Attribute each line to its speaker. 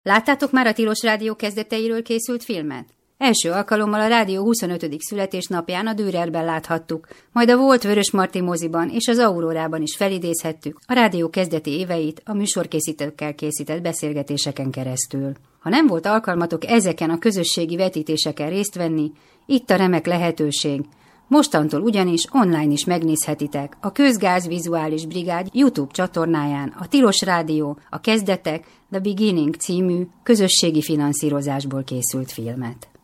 Speaker 1: Láttátok már a Tilos Rádió kezdeteiről készült filmet? Első alkalommal a rádió 25. születésnapján a Dürerben láthattuk, majd a Volt Vörösmarty moziban és az Aurórában is felidézhettük a rádió kezdeti éveit a műsorkészítőkkel készített beszélgetéseken keresztül. Ha nem volt alkalmatok ezeken a közösségi vetítéseken részt venni, itt a remek lehetőség. Mostantól ugyanis online is megnézhetitek a Közgáz Vizuális Brigád YouTube csatornáján a Tilos Rádió, a Kezdetek, The Beginning című közösségi finanszírozásból készült filmet.